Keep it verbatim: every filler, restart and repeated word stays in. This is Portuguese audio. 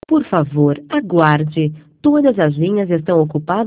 Por favor, aguarde. Todas as linhas estão ocupadas.